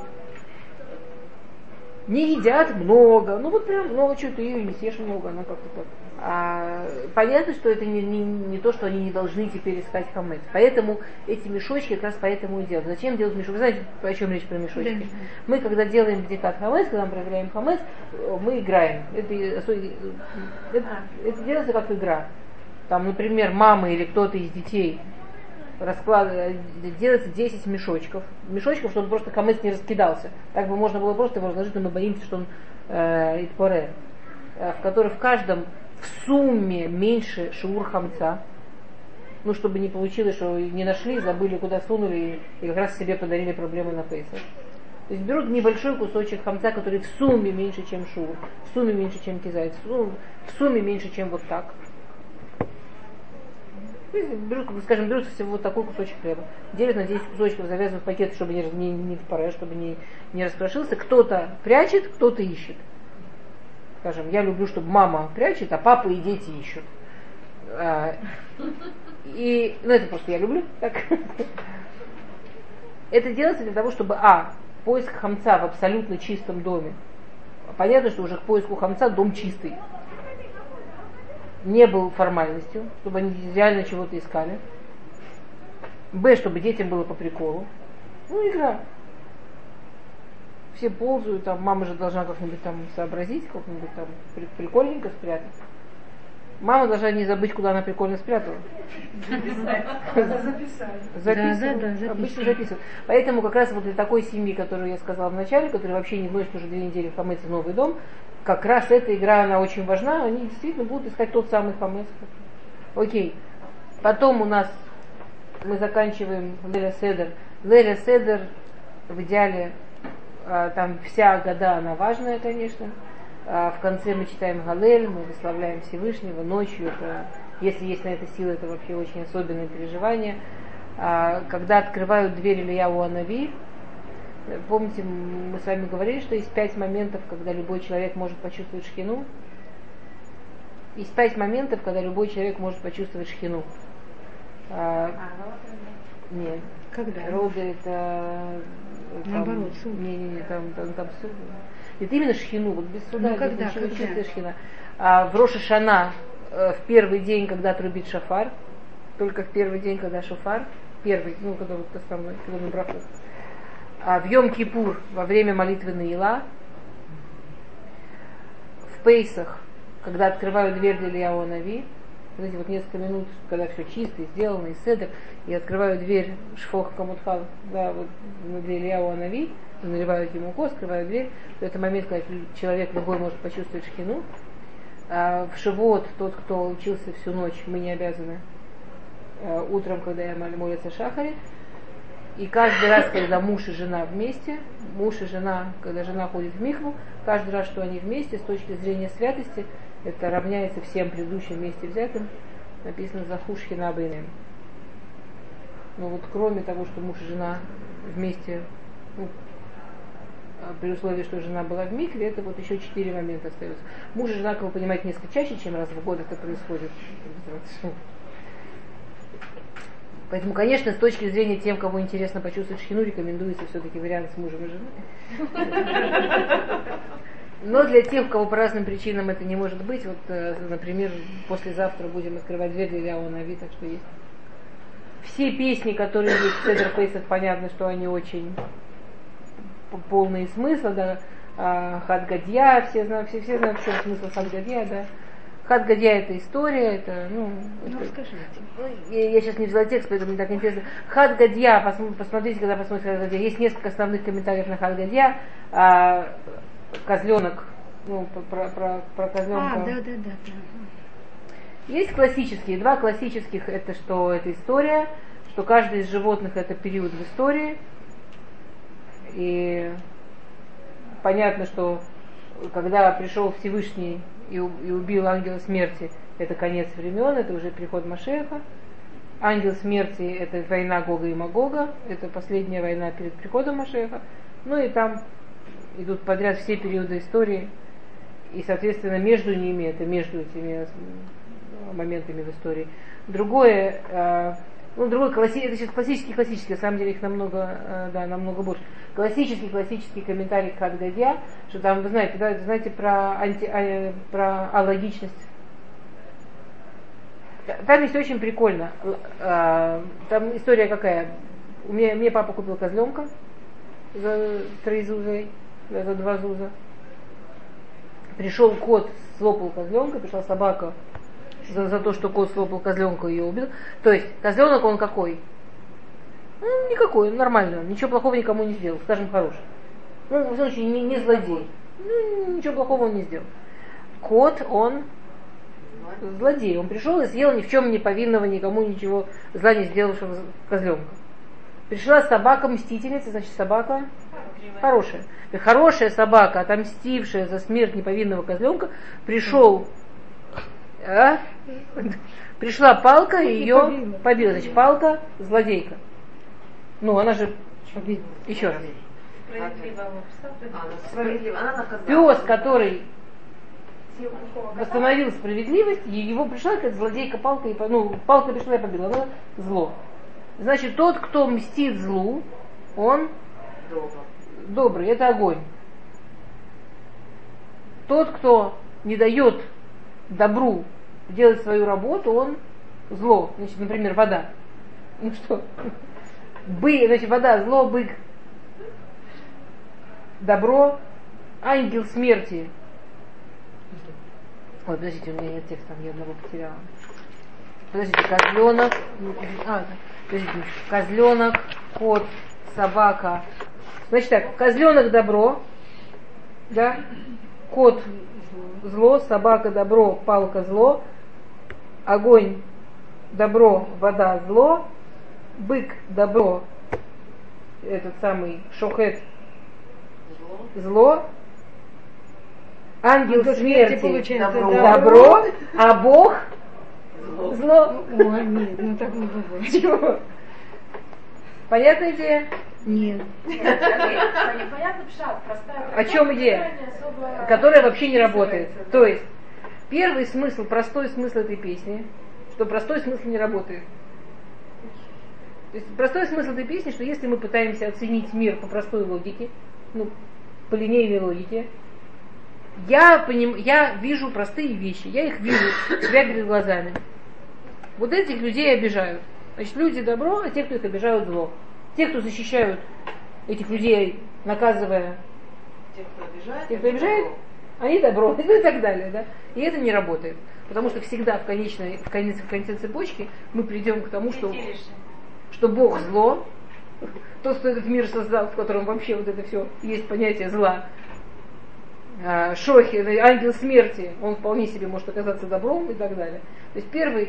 Не едят много, вот прям много, что ты ее не съешь много, она как-то так. Понятно, что это не то, что они не должны теперь искать хамец. Поэтому эти мешочки как раз поэтому и делают. Зачем делать мешочки? Вы знаете, о чем речь про мешочки? Да. Мы, когда делаем бдикат хамец, когда мы проверяем хамец, мы играем. Это делается как игра. Там, например, мама или кто-то из детей делается 10 мешочков, чтобы просто хамец не раскидался. Так бы можно было просто его разложить, но мы боимся, что он итпоре, в котором в каждом в сумме меньше шиур хамца. ну, чтобы не получилось, что не нашли, забыли, куда сунули, и как раз себе подарили проблемы на Пейсах. То есть берут небольшой кусочек хамца, который в сумме меньше, чем шур, в сумме меньше, чем кизайт, в сумме меньше, чем вот так. Берут, скажем, берут всего вот такой кусочек хлеба, делят на 10 кусочков, завязывают в пакет, чтобы не в паре, чтобы не раскрошился. Кто-то прячет, кто-то ищет. Скажем, я люблю, чтобы мама прячет, а папа и дети ищут. И, ну, это просто я люблю. Так. Это делается для того, чтобы, поиск хамца в абсолютно чистом доме. Понятно, что уже к поиску хамца дом чистый. Не был формальностью, чтобы они реально чего-то искали. Б, чтобы детям было по приколу. Ну, игра. Все ползают, там мама же должна как-нибудь там сообразить, как-нибудь там прикольненько спрятать. Мама должна не забыть, куда она прикольно спрятала. Записывать. Обычно записывают. Поэтому как раз вот для такой семьи, которую я сказала вначале, которая вообще не носит уже 2 недели хамец в новый дом, как раз эта игра, она очень важна, они действительно будут искать тот самый хамец. Окей. Потом у нас мы заканчиваем Лейля Седер. Лейля Седер в идеале, там вся года она важная, конечно. В конце мы читаем Галель, мы выславляем Всевышнего ночью. Это, если есть на это силы, это вообще очень особенное переживание. Когда открывают дверь Ильяу Анави, помните, мы с вами говорили, что есть 5 моментов, когда любой человек может почувствовать шхину. Есть 5 моментов, когда любой человек может почувствовать шхину. Нет. Когда? Рода это... Наоборот, суд. Не, там суд. Это именно шхину, вот без суда, ну, когда? чистая шхина. В Рош ха-Шана, в первый день, когда трубит шафар, только в первый день, когда шафар, первый, ну, когда вот основной, когда мы браху. В Йом-Кипур, во время молитвы Наила, в Пейсах, когда открывают дверь для Ильяу Анави, знаете, вот несколько минут, когда все чисто, сделано, и седер, и открываю дверь Шфох Камутхал, да, вот для Ильяу Анави, наливают ему кост, открывают дверь, то это момент, когда человек любой может почувствовать шхину. В Шивот, тот, кто учился всю ночь, мы не обязаны утром, когда я молится Шахаре. И каждый раз, когда муж и жена вместе, муж и жена, когда жена ходит в микву, каждый раз, что они вместе, с точки зрения святости, это равняется всем предыдущим вместе взятым. Написано «Захуш хина бейнем». Но вот кроме того, что муж и жена вместе, ну, при условии, что жена была в микве, это вот еще 4 момента остаются. Муж и жена, как вы понимаете, несколько чаще, чем раз в год это происходит. Поэтому, конечно, с точки зрения тем, кому интересно почувствовать шхину, рекомендуется все-таки вариант с мужем и женой. Но для тех, у кого по разным причинам это не может быть, вот, например, послезавтра будем открывать дверь для Ильяу Анави, так что есть. Все песни, которые есть в Седер Пейсах, понятно, что они очень полные смысла, да. Хат Гадья, все знают, в чем смысл Хат Гадья, да. Хат Гадья это история, это, расскажите. Я сейчас не взяла текст, поэтому мне так интересно. Хат Гадья, посмотрите, когда посмотрите Хат Гадья, есть несколько основных комментариев на Хат Гадья. Козленок, про козленка. Да. Есть классические, 2 классических, это что это история, что каждый из животных это период в истории. И понятно, что когда пришел Всевышний и убил ангела смерти, это конец времен, это уже приход Машеха. Ангел смерти это война Гога и Магога, это последняя война перед приходом Машеха. Ну и там идут подряд все периоды истории, и, соответственно, между ними, это между этими моментами в истории. Другое, это сейчас классический, на самом деле их намного больше. Классический комментарий к Хат Гадья, что там, вы знаете про алогичность. Там есть очень прикольно. Там история какая? Мне папа купил козленка за 3 зузы, за 2 зуза. Пришел кот, слопал козленка, пришла собака за то, что кот слопал козленка и ее убил. То есть козленок он какой? Никакой, нормальный, ничего плохого никому не сделал, скажем, хороший. В случае не злодей. Ничего плохого он не сделал. Кот, он Злодей. Он пришел и съел ни в чем не повинного, никому ничего зла не сделавшего козленка. Пришла собака-мстительница, значит, собака хорошая. И хорошая собака, отомстившая за смерть неповинного козленка, пришла палка и ее побила. Значит, палка злодейка. Ну, она же... Еще раз. Справедливо. Она наказала. Пес, который восстановил справедливость, и его пришла какая-то злодейка палка, палка пришла и побила. Она зло. Значит, тот, кто мстит злу, он добрый. Это огонь. Тот, кто не дает добру делать свою работу, он зло. Значит, например, вода. Ну что? Значит, вода, зло, бык. Добро, ангел смерти. Ой, подождите, у меня нет текста, я одного потеряла. Подождите, козленок, кот, собака. Значит так, козленок добро, да, кот зло, собака добро, палка зло, огонь добро, вода зло, бык добро, этот самый шохет зло, ангел смерти добро, а Бог зло. Ой, нет, ну так не бывает. Чего? Понятная идея? Нет. Понятно, пшат, простая. О чем идея? Которая вообще не работает. То есть, первый смысл, простой смысл этой песни, что простой смысл не работает. То есть, простой смысл этой песни, что если мы пытаемся оценить мир по простой логике, по линейной логике, я вижу простые вещи, я их вижу у себя перед глазами. Вот этих людей обижают. Значит, люди добро, а те, кто их обижают, зло. Те, кто защищают этих людей, наказывая тех, кто обижает, они добро, и так далее. Да? И это не работает. Потому что всегда в конце цепочки мы придем к тому, что Бог зло, тот, кто этот мир создал, в котором вообще вот это все есть понятие зла, Шохи, ангел смерти, он вполне себе может оказаться добром и так далее. То есть первый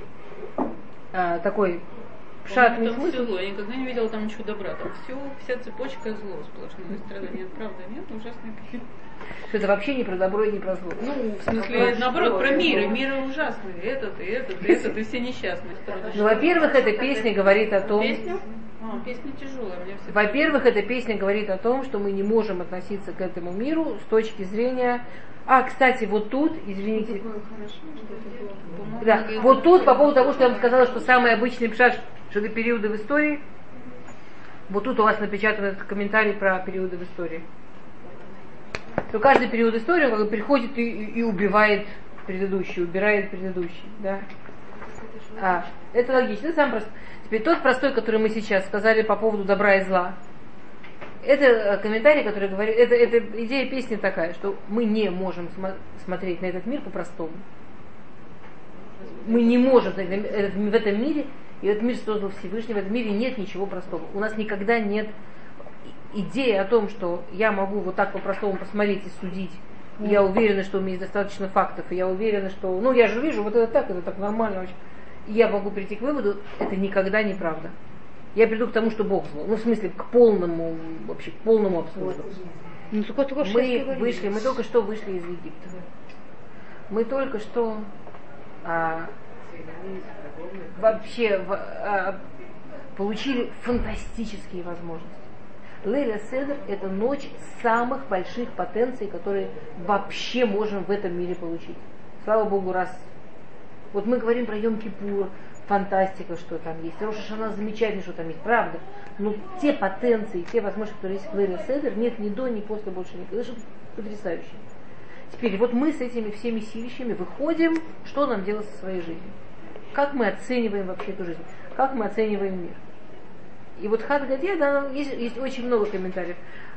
такой шатный смысл. Зло. Я никогда не видела там ничего добра. Там вся цепочка зло сплошное страдание. Правда, нет? Ужасная какие-то. Это вообще не про добро и не про зло. В смысле, наоборот, про мир. И мир ужасный. Этот, и все несчастные. Во-первых, эта песня говорит о том... Песня тяжелая. Во-первых, эта песня говорит о том, что мы не можем относиться к этому миру с точки зрения... кстати, вот тут, извините... Да, вот тут, по поводу того, что я вам сказала, что самый обычный пшат, что это периоды в истории, вот тут у вас напечатан этот комментарий про периоды в истории. Что каждый период истории он как бы приходит и убивает предыдущий, убирает предыдущий. Да? Это логично, это самый простой. Теперь тот простой, который мы сейчас сказали по поводу добра и зла, это комментарий, который говорит, это идея песни такая, что мы не можем смотреть на этот мир по-простому. Мы не можем в этом мире, и этот мир создал Всевышний, в этом мире нет ничего простого. У нас никогда нет идеи о том, что я могу вот так по-простому посмотреть и судить. И я уверена, что у меня есть достаточно фактов, и я уверена, что, я же вижу, вот это так нормально очень. И я могу прийти к выводу, это никогда не правда. Я приду к тому, что Бог зло. В смысле, к полному абсурду. Мы только что вышли из Египта. Мы только что вообще получили фантастические возможности. Лейля Седер – это ночь самых больших потенций, которые вообще можем в этом мире получить. Слава Богу, раз. Вот мы говорим про Йом-Кипур, фантастика, что там есть. Рош ха-Шана замечательно, что там есть, правда. Но те потенции, те возможности, которые есть в Лейля Седер, нет ни до, ни после больше никогда. Это же потрясающе. Теперь вот мы с этими всеми силищами выходим, что нам делать со своей жизнью. Как мы оцениваем вообще эту жизнь? Как мы оцениваем мир? И вот Хад Гадья, да, есть очень много комментариев.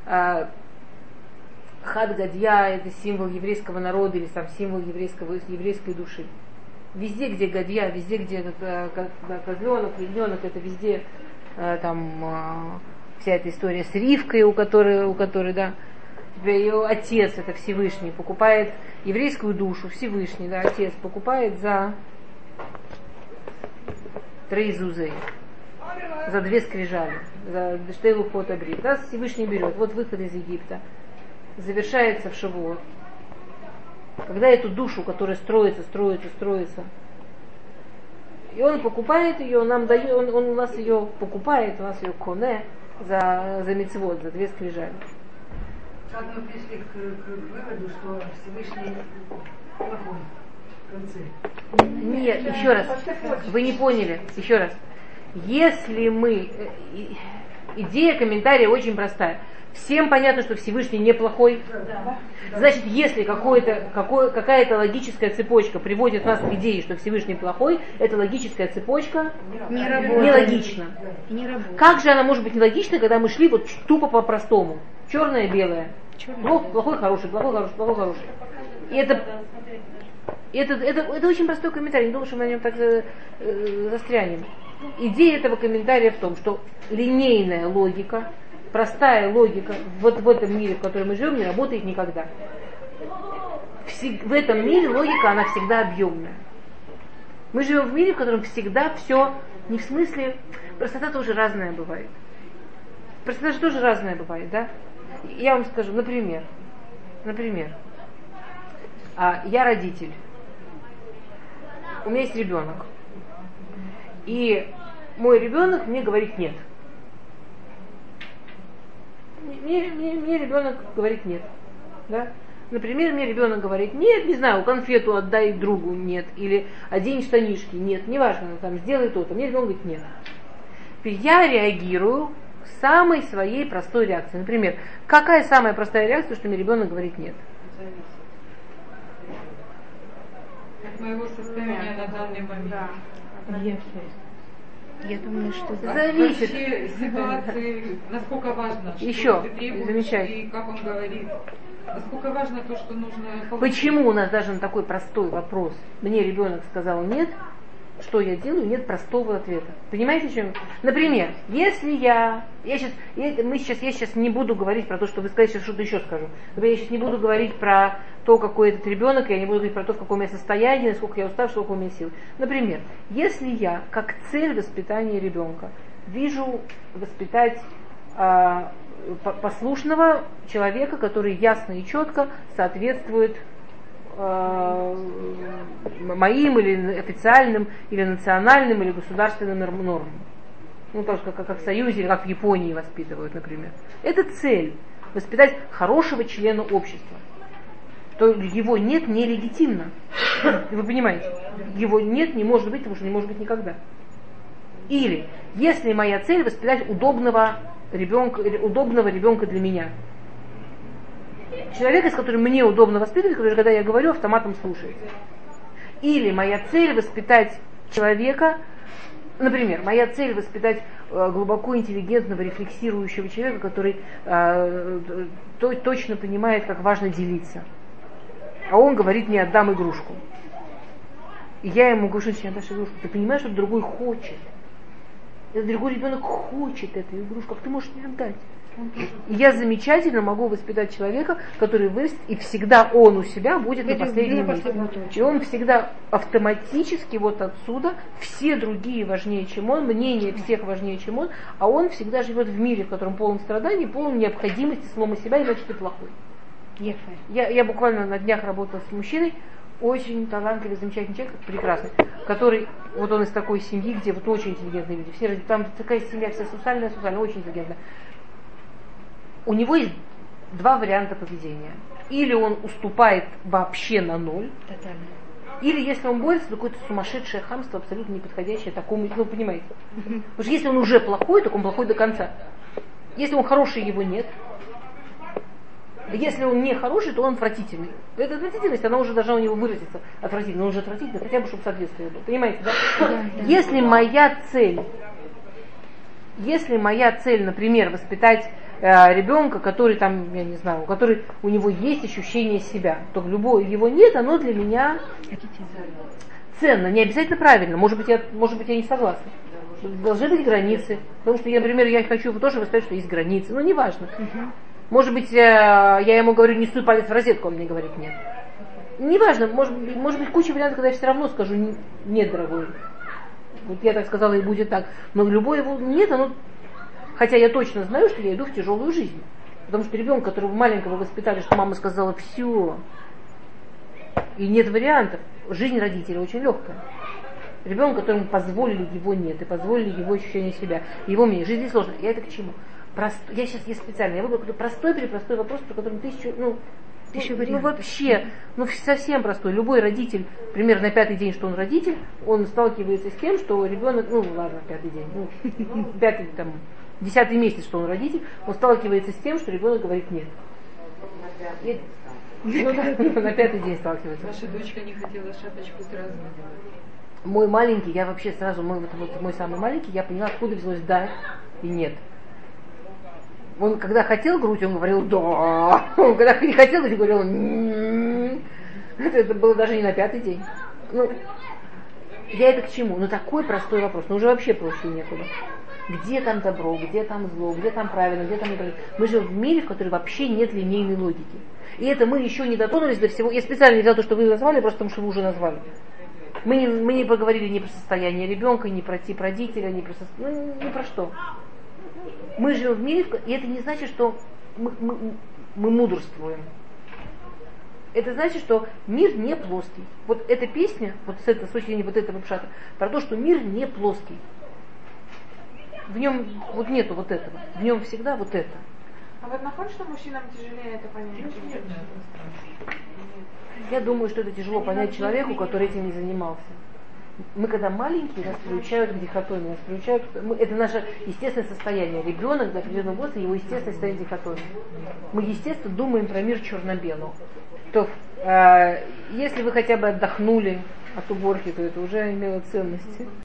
Хад Гадья – это символ еврейского народа или сам символ еврейской души. Везде, где Гадья, везде, где этот козленок, ягненок, это везде вся эта история с Ривкой, у которой, да. ее отец, это Всевышний, покупает еврейскую душу, Всевышний, да, отец покупает за 3 зузы, за 2 скрижали, за штейлу хот абрит. Да, Всевышний берет, вот выход из Египта, завершается в Шавуот. Когда эту душу, которая строится, и он покупает ее, он нам дает, он у нас ее покупает, у нас ее коне за мицвот, за 2 скрижали. Как мы пришли к выводу, что Всевышний плохой в конце? Нет, еще раз, вы не поняли, еще раз. Если мы, идея комментария очень простая. Всем понятно, что Всевышний неплохой. Значит, если какая-то логическая цепочка приводит нас к идее, что Всевышний плохой, эта логическая цепочка нелогична. Как же она может быть нелогична, когда мы шли вот тупо по-простому? Черное, белое. Плохой, хороший, плохой, хороший, плохой, хороший. И это очень простой комментарий. Не думаю, что мы на нем так застрянем. Идея этого комментария в том, что линейная логика, простая логика вот в этом мире, в котором мы живем, не работает никогда. В этом мире логика, она всегда объемная. Мы живем в мире, в котором всегда все, не в смысле, простота тоже разная бывает. Простота же тоже разная бывает, да? Я вам скажу, например, я родитель, у меня есть ребенок, и мой ребенок мне говорит нет. Мне ребенок говорит нет. Да? Например, мне ребенок говорит нет, не знаю, конфету отдай другу, нет, или одень штанишки, нет, неважно, там, сделай то-то. Мне ребенок говорит нет. Я реагирую самой своей простой реакцией. Например, какая самая простая реакция, что мне ребенок говорит нет? От моего состояния на данный момент. Я думаю, что зависит. Вообще ситуации, насколько важно, что еще ты требуешь, замечательно. И как он говорит. Насколько важно то, что нужно получить. Почему у нас даже на такой простой вопрос мне ребенок сказал нет, что я делаю, нет простого ответа. Понимаете, о чем? Например, если я сейчас не буду говорить про то, что вы сказали, сейчас что-то еще скажу. Например, я сейчас не буду говорить про то, какой этот ребенок, я не буду говорить про то, в каком я состоянии, насколько я устав, сколько у меня сил. Например, если я как цель воспитания ребенка вижу воспитать послушного человека, который ясно и четко соответствует моим или официальным, или национальным, или государственным нормам. Ну, так же, как в Союзе, или как в Японии воспитывают, например. Это цель. Воспитать хорошего члена общества. То его нет нелегитимно. Вы понимаете? Его нет не может быть, потому что не может быть никогда. Или, если моя цель воспитать удобного ребенка для меня. Человека, с которым мне удобно воспитывать, который, когда я говорю, автоматом слушает. Или моя цель воспитать человека, например, моя цель воспитать глубоко интеллигентного, рефлексирующего человека, который точно понимает, как важно делиться. А он говорит, не отдам игрушку. И я ему говорю, что не отдашь игрушку. Ты понимаешь, что другой хочет. Этот другой ребенок хочет эту игрушку, как ты можешь не отдать? И я замечательно могу воспитать человека, который вырастет, и всегда он у себя будет на последнем месте. И он всегда автоматически вот отсюда, все другие важнее, чем он, мнение всех важнее, чем он, а он всегда живет в мире, в котором полон страданий, полон необходимости слома себя, иначе ты плохой. Я буквально на днях работала с мужчиной, очень талантливый, замечательный человек, прекрасный, который, вот он из такой семьи, где вот очень интеллигентные люди, все, там такая семья вся сусальная, очень интеллигентная. У него есть 2 варианта поведения. Или он уступает вообще на 0, тотально. Или если он борется, то какое-то сумасшедшее хамство, абсолютно неподходящее такому, ну понимаете. Потому что если он уже плохой, то он плохой до конца. Если он хороший, его нет. Если он не хороший, то он отвратительный. Эта отвратительность, она уже должна у него выразиться. Отвратительно, он уже отвратительный, хотя бы, чтобы соответствие было. Понимаете, да? Если моя цель, например, воспитать ребенка, который там, я не знаю, у него есть ощущение себя, то любое его нет, оно для меня ценно, не обязательно правильно. Может быть, я не согласна. Должны быть границы. Потому что, например, я хочу тоже воспитать, что есть границы. Но неважно. Может быть, я ему говорю, не суй палец в розетку, он мне говорит нет. Неважно, может быть куча вариантов, когда я все равно скажу нет, дорогой. Вот я так сказала, и будет так. Но любое его нет, оно... Хотя я точно знаю, что я иду в тяжелую жизнь. Потому что ребенка, которого маленького воспитали, что мама сказала все. И нет вариантов. Жизнь родителей очень легкая. Ребенка, которому позволили, его нет. И позволили его ощущение себя. Его мнение. Жизнь сложная. Я это к чему? Я сейчас специально. Я выбрала простой вопрос, про который тысячу вообще, совсем простой. Любой родитель, примерно на 5-й день, что он родитель, он сталкивается с тем, что ребенок, 5-й день, 10-й месяц, что он родитель, он сталкивается с тем, что ребенок говорит нет. На 5-й день сталкивается. Ваша дочка не хотела шапочку сразу. Мой маленький, я вообще сразу, мой самый маленький, я поняла, откуда взялось да и нет. Он когда хотел грудь, он говорил да. Он когда не хотел, он говорил это было даже не на 5-й день. Я это к чему? Такой простой вопрос. Уже вообще проще некуда. Где там добро, где там зло, где там правильно, где там неправильно. Мы живем в мире, в котором вообще нет линейной логики. И это мы еще не дотронулись до всего. Я специально не взяла то, что вы назвали, просто потому что вы уже назвали. Мы не поговорили ни про состояние ребенка, ни про тип родителя, ни про что. Мы живем в мире, и это не значит, что мы мудрствуем. Это значит, что мир не плоский. Вот эта песня, с точки зрения этого пшата, про то, что мир не плоский. В нем нету этого. В нем всегда это. А вот находишь, что мужчинам тяжелее это понять? Я думаю, что это тяжело понять человеку, который этим не занимался. Мы когда маленькие, нас приучают к дихотомии, это наше естественное состояние. Ребенок до определенного возраста, его естественное состояние дихотомии. Мы, естественно, думаем про мир черно-белый. То, если вы хотя бы отдохнули от уборки, то это уже имело ценность.